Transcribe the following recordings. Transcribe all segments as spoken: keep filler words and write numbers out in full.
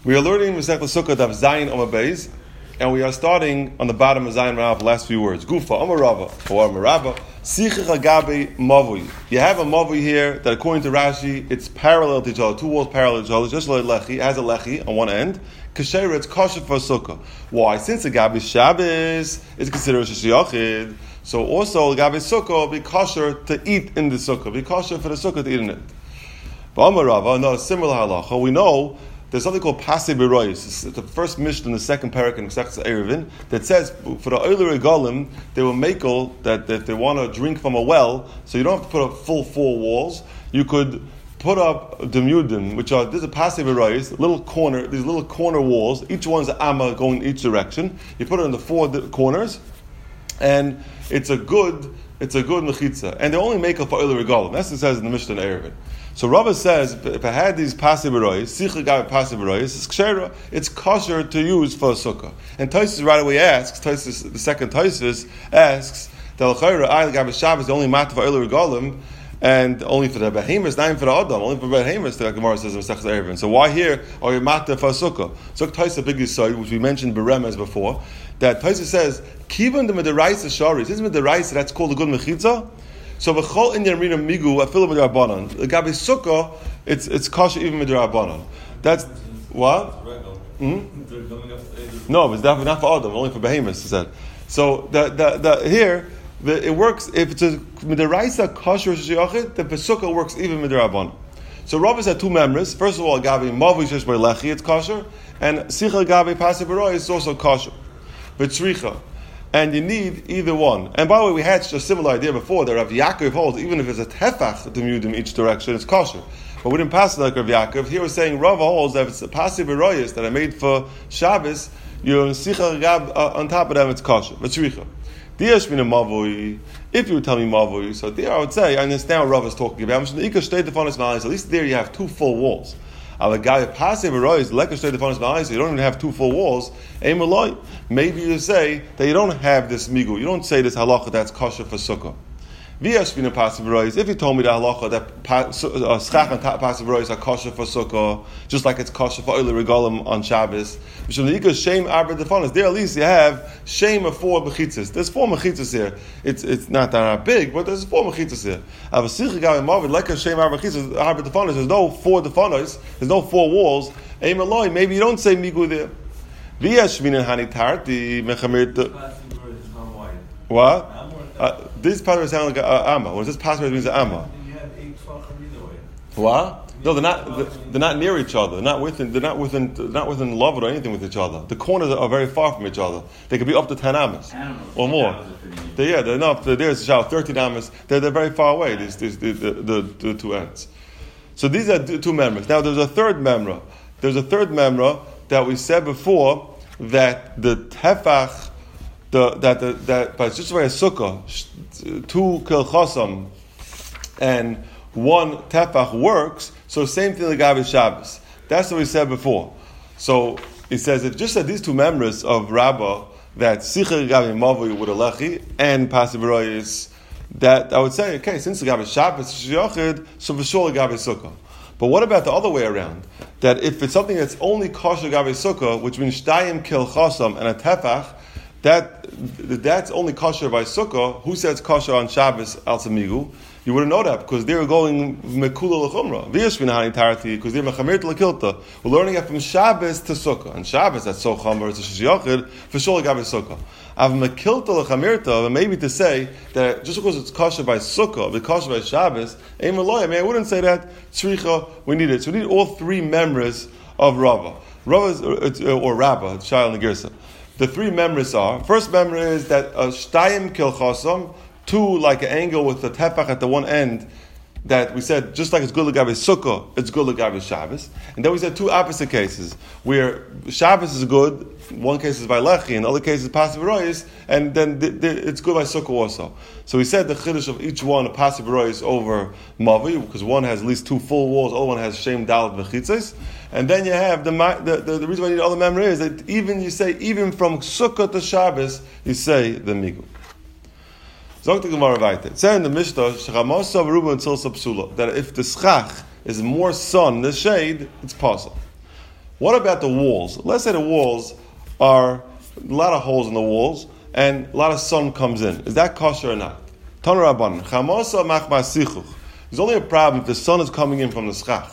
We are learning Masechta Sukkah Daf Zayin Amar Beis, and we are starting on the bottom of Zayin Rav, the last few words. Gufa Amar Rava or Amar Rava Sichach Agabe Mavui. You have a Mavui here that, according to Rashi, it's parallel to each other. Two walls parallel to each other. Just like lechi, it has a lechi on one end. Kasher, it's kosher for Sukkah. Why? Since Agabe Shabbos is considered Shishiyachid, so also Agabe Sukkah will be kosher to eat in the Sukkah. Be kosher for the Sukkah to eat in it. But Amar Rava, no, similar halacha. We know there's something called Pasei B'rois. It's the first Mishnah in the second parak in Masechta Eruvin that says for the Oiler Regalim they will makel that, that if they want to drink from a well, so you don't have to put up full four walls. You could put up demudin, which are this is a Pasei B'rois, little corner, these little corner walls. Each one's an amma going in each direction. You put it in the four corners, and it's a good it's a good mechitza. And they only makel for Oiler Regalim. That's what it says in the Mishnah in Eruvin. So Rava says, if I had these Pasei B'rois, Sicha Gabe Pasei B'rois, it's kshera, it's kosher to use for a sukkah. And Tosfos right away asks, Tosfos, the second Tosfos asks, that l'chayra ay Gabe Shabbos, the only matter for Eilu Regalim, and only for the behemoths, not even for the Adam, only for behemoths, the Gemara says in Masechta Eruvin. So why here are you matter for a sukkah? So Tosfos a big side, which we mentioned Beremez before, that Tosfos says, Kivan the Midaraisa Shari, this is Midaraisa, that's called a good mechitza. So v'chol in yarmina migu afilu midrabanan. Gabi sukkah, it's it's kosher even midrabanan. That's what? Hmm? No, it's definitely not for Adam, only for behemoths. He said. So the the, the here the, it works if it's a midaraisa kosher shiyachid. The sukkah works even midrabanan. So Rava had two members. First of all, gabi mavi shesh by lechi, it's kosher, and sicha gabi pasei b'rois is also kosher. But tzricha. And you need either one. And by the way, we had a similar idea before that Rav Yaakov holds, even if it's a tefach to mute in each direction, it's kosher. But we didn't pass it like Rav Yaakov. Here we're saying Rav holds that if it's a Pasei B'rois that I made for Shabbos, you're sicha gab uh, on top of them, it's kosher. V'tzricha. Diyash min mavui. If you would tell me mavui, so there I would say, I understand what Rav is talking about. At least there you have two full walls. So you don't even have two full walls. Maybe you say that you don't have this migu. You don't say this halacha that's kosher for sukkah. If you told me the halacha that schach and pasei b'rois are kosher for sukkah, just like it's kosher for oiler regalim on Shabbos, there at least you have shame of four mechitzas. There's four mechitzas here. It's it's not that big, but there's four mechitzas here. Like a shame arba mechitzas, there's no four defanos, there's no four walls. Maybe you don't say migu there. What? Uh, this password sounds like uh, amma. When this password means amma. You have eight tvachim either way. What? No, they're not. They're not near each other. They're not within. They're not within. They're not within love or anything with each other. The corners are very far from each other. They could be up to ten amas or more. They, yeah, they're not. There's a thirteen amas. They're they're very far away. These these the the, the, the two ends. So these are two members. Now there's a third memra. There's a third memra that we said before that the tefach. The, that the, that by just way a sukkah, two kilchosam and one tefach works. So same thing like Gabi Shabbos. That's what we said before. So he says if just that these two members of Rabbah that sicha Gabi Mavui with a lechi and Pasei B'rois, that I would say okay, since the Gabi Shabbos is shiyachid, so for sure Gabi Sukkah. But what about the other way around? That if it's something that's only kosher Gabi Sukkah, which means shtayim kilchosam and a tefach, That that's only kosher by sukkah. Who says kosher on Shabbos al samigu? You wouldn't know that because they're going mekula l'chumra. V'yashvinahani tarati because they're mechamir l'kilta. We're learning it from Shabbos to sukkah. And Shabbos that's so chamar it's a shishiyachid for sure gabe sukkah. Av mekilta l'chamirta, maybe to say that just because it's kosher by sukkah, but kosher by Shabbos, ain't meloy. I mean, I wouldn't say that tzricha. We need it. So we need all three members of Rava, Rava or Rabbah, Shai and the Girsa. The three members are, first member is that a shtayim kilchosam, two like an angle with the tefach at the one end, that we said, just like it's good l'gabe sukkah, it's good l'gabe Shabbos. And then we said two opposite cases, where Shabbos is good, one case is by lechi, and the other case is pasei b'rois, and then the, the, it's good by sukkah also. So we said the chiddush of each one, a pasei b'rois over mavi, because one has at least two full walls, the other one has shem dalet v'chitzes. And then you have the, the the the reason why you need all the memory is that even you say even from Sukkah to Shabbos you say the migu. Zog the Gemara weiter. It says in the Mishnah shechamasav ruba until sapsula that if the schach is more sun than the shade, it's possible. What about the walls? Let's say the walls are a lot of holes in the walls and a lot of sun comes in. Is that kosher or not? Tanu Rabbanan, Chamosa machmas sichuch. There's only a problem if the sun is coming in from the schach.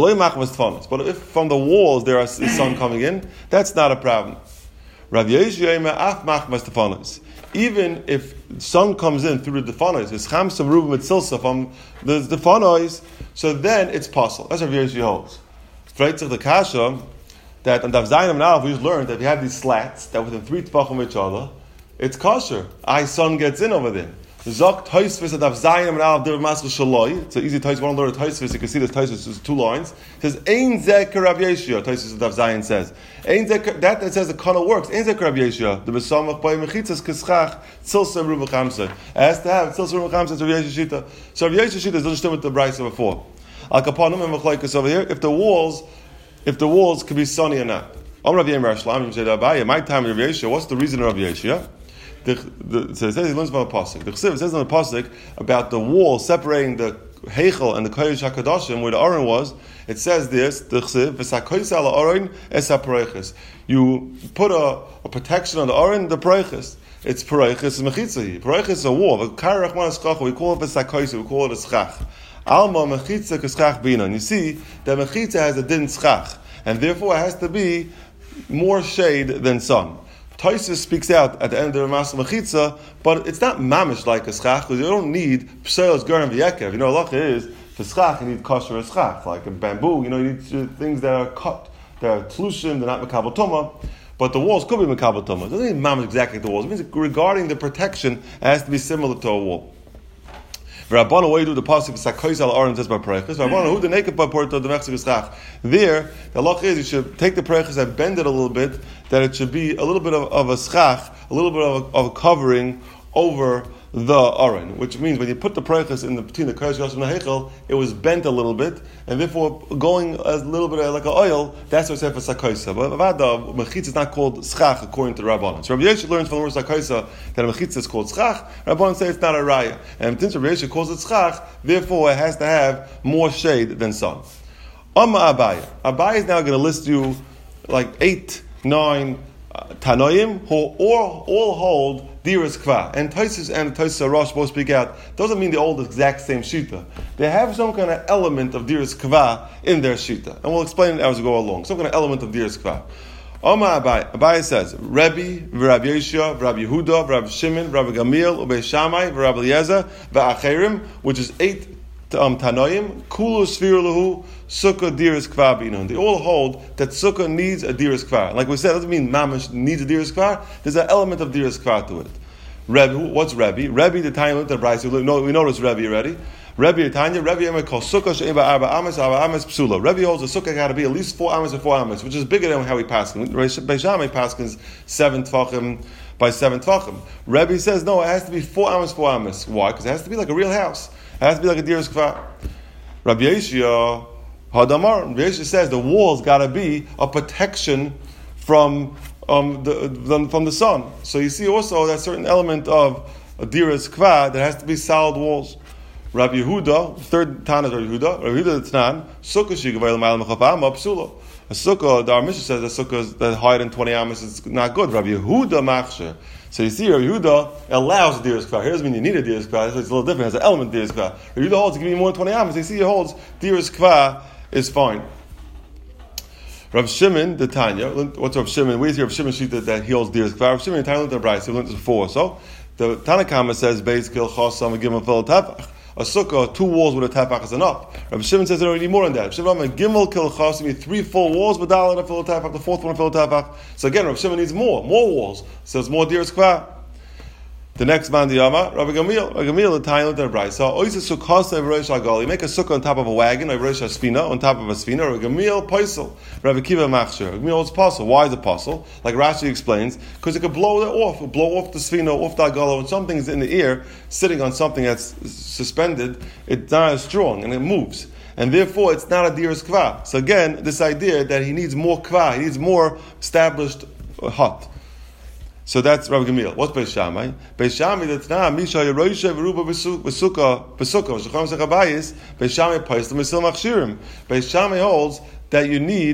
But if from the walls there is sun coming in, that's not a problem. Rav Yeshua af machmas tefanos. Even if sun comes in through the defanos, it's chamsam rubim etzilsa from the defanos, so then it's possible. That's what Rav Yeshua holds. Freitzik the kasha that on Daf Zayin now we've learned that we have these slats that within three tefachim of each other, it's kosher. I sun gets in over there. Zok Toisvis Daf Zayin and Alf Dev Maskul Shaloi. It's an easy Toisvis. One learn Toisvis. You can see this Toisvis is two lines. It says Ein Zek Rav Yeshua. Toisvis Daf Zayin says Ein Zek. That that says the kind of works. Ein Zek Rav Yeshua. The Besamach by Mechitzas Kischach Tzilsem Ruba Chamsa. It has to have Tzilsem Ruba Chamsa. Rav Yeshua Shita. So Rav Yeshua Shita doesn't still with the Brisa before. Al Kapanim and Mechlaikas over here. If the walls, if the walls could be sunny or not. Om Rav Yemer Shlam said Abaye. My time Rav Yeshua. What's the reason of Rav Yeshua? The, the, so it says he learns from a pasuk. The Chesiv says in the pasuk about the wall separating the Heichel and the Kodesh Hakadoshim where the Aron was. It says this: the Chesiv v'sakoyis ala Aron es hapareiches. You put a, a protection on the Aron, the pareiches. It's pareiches mechitza. Pareiches is a wall. We call it v'sakoyis. We call it a schach. Alma mechitza k'schach binan. You see that mechitza has a din schach, and therefore it has to be more shade than sun. Taisus speaks out at the end of the Ramas Mechitza, but it's not mamish like a schach, because you don't need pselos garam v'yekev. You know, halacha is, for schach, you need kosher a schach, like a bamboo, you know, you need things that are cut, that are tlushim, they're not mekabel toma, but the walls could be mekabel toma. It doesn't mean mamish exactly like the walls. It means regarding the protection, it has to be similar to a wall. Rabbana, what you do the pasuk sakois al aron says by preiches. Rabbana, who the naked by porto the mechzik schach. There, the halacha is you should take the preiches and bend it a little bit, that it should be a little bit of, of a schach, a little bit of a, of a covering over the aron, which means when you put the preiches in the between the kodesh and the heichel, it was bent a little bit, and therefore going a little bit like an oil. That's what it said for sakoisa. But the mechitza is not called schach according to the Rabbanan. So Rabbi Yeshua learns from the word sakoisa that a mechitza is called schach. Rabbanan say it's not a raya, and since Rabbi Yeshua calls it schach, therefore it has to have more shade than sun. Amma Abaya. Abaya is now going to list you like eight, nine uh, tanoim who all, all hold Diras Kva. And Taisus and Taisus Rosh both speak out. Doesn't mean they all the exact same Shita. They have some kind of element of Diras Kva in their Shita. And we'll explain it as we go along. Some kind of element of Diras Kva. Omar Abai. Abai says, Rebbe, Rabbi Yeshua, Rabbi Yehuda, Rabbi Shimon, Rabbi Gamil, Ubei Shammai, Rabbi Eliezer, Va'acherim, which is eight um, Tanoim, Kulu Sfir Lahu, Sukkah Diras Kva B'inon. They all hold that Sukkah needs a Diras Kva. Like we said, it doesn't mean Mamash needs a Diras Kva. There's an element of Diras Kva to it. Rebbe, what's Rebbe? Rebbe, the time of the Bryce. We know we noticed Rebbe already. Rebbe Tanya, Rebbe Emer calls Sukkah She'eba Arba Ames, Arba Ames Psula. Rebbe holds the Sukkah got to be at least four Ames or four Ames, which is bigger than how we pass. Beishamai paskins seven Tvachim by seven Tvachim. Rebbe says no, it has to be four Ames, four Ames. Why? Because it has to be like a real house. It has to be like a Diras Kva. Rabbi Yeshua Hadamar. Rabbi Yeshua says the walls got to be a protection from um, the, the from the sun. So you see also that certain element of a Diras Kva that has to be solid walls. Rabbi Yehuda, third Tana of Rabbi Yehuda, Rabbi Yehuda the Tanan, Sukkah shigavayil ma'al mechafam psula. A sukkah, the Mishnah says a sukkah that higher than twenty amos is not good. Rabbi Yehuda machsher. So you see, Rabbi Yehuda allows a Diras Kva. Here doesn't mean you need a Diras Kva. It's a little different. It has an element of Diras Kva. Rabbi Yehuda holds to give you more than twenty amos. You see, he holds Diras Kva is fine. Rav Shimon, the Tanya, what's Rav Shimon? Where's here Rav Shimon Shita that he holds Diras Kva? Rav Shimon, the Tanya, the Bryce, we learned this before. So the Tanakama says, Beis Kil Chosam Gimel Fel Tafach. A sukkah, two walls with a tafach is enough. Rav Shimon says there are need more than that. Rav Shimon, Gimel Kil Chosam, you need three full walls with Dalet a Fel Tafach, the fourth one a Fel Tafach. So again, Rav Shimon needs more, more walls. So there's more Diras Kva. The next man, the Yama, Rabbi Gamil, Rabbi Gamil, the Tainut, the Bryce. So, Oisa Sukkah, Rosh Hagal. You make a sukkah on top of a wagon, like Rosh Hasfina, on top of a Sfina, Rabbi Gamil, Paisel, Rabbi Kiva Machsher. Rabbi Gamil is apostle. Why is it apostle? Like Rashi explains, because it could blow it off, it could blow off the Sfina, off the Agala. When something's in the air, sitting on something that's suspended, it's not as strong, and it moves. And therefore, it's not a Diras Kva. So again, this idea that he needs more Kva, he needs more established hut. So that's Rabbi Gamil. What's Beis Shammai? Beis Shammai, that's not Misha Yeroisha Veruba Besukah Besukah Shacham Sechabayis. Beis Shammai Pais the Misil Machshirim. Beis Shammai holds that you need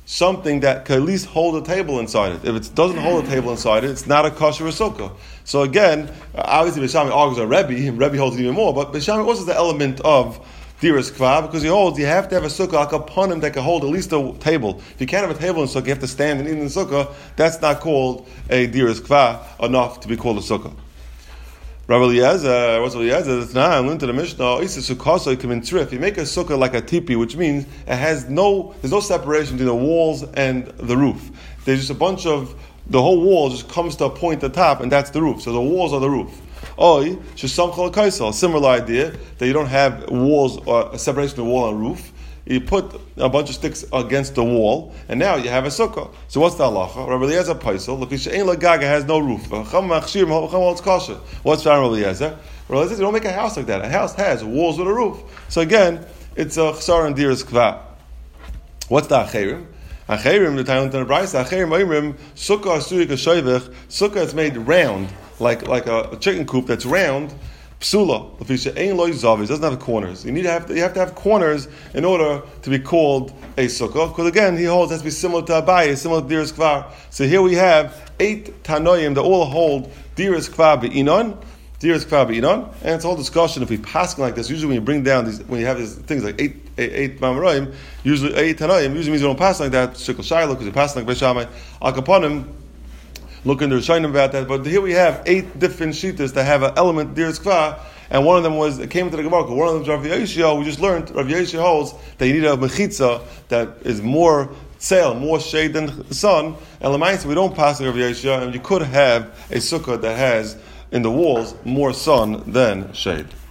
something that can at least hold a table inside it. If it doesn't hold a table inside it, it's not a kosher sukkah. So again, obviously Beis Shammai argues on Rebbe, and Rebbe holds it even more, but Beis Shammai also has the element of Diras Kva, because he holds you have to have a sukkah like upon him that can hold at least a table. If you can't have a table in sukkah, you have to stand and eat in the sukkah. That's not called a Diras Kva enough to be called a sukkah. Rabbi Eliezer, Rabbi Eliezer, it's not, I learned to the Mishnah, you make a sukkah like a tipi, which means it has no, there's no separation between the walls and the roof. There's just a bunch of, the whole wall just comes to a point at the top, and that's the roof. So the walls are the roof. Oi, shesam kaisel, similar idea, that you don't have walls, or a separation between the wall and roof. You put a bunch of sticks against the wall, and now you have a sukkah. So what's the halacha? Rabbi Eliezer paisel. Look, she'ein lagaga has no roof. What's Rabbi Eliezer? Rabbi Eliezer, you don't make a house like that. A house has walls with a roof. So again, it's a chsar and diras kva. What's the acherim? Acherim, the Talmud and the Brayso. Acherim oimrim sukkah asuri kashoivich. Sukkah is made round, like like a, a chicken coop that's round. Psula, it doesn't have corners. You need to have you have to have corners in order to be called a sukkah. Because again, he holds it has to be similar to Abaye, similar to Diras Kvar. So here we have eight Tanoim that all hold Diras Kvar be'inon, Diras Kvar be'inon, and it's a whole discussion if we pass like this. Usually, when you bring down these, when you have these things like eight eight, eight Mamaroim, usually eight Tanoim, usually means you don't pass like that. Shikol Shiloh because you pass like Beis Shammai. Al Kaponim. Look in the Rishonim about that, but here we have eight different shittas that have an element Diras Kva, and one of them was it came to the Gemara. One of them is Rav Yeshua. We just learned Rav Yeshua holds that you need a mechitza that is more tzeil, more shade than the sun. And Lamaisa, we don't pass Rav Yeshua, and you could have a sukkah that has in the walls more sun than shade.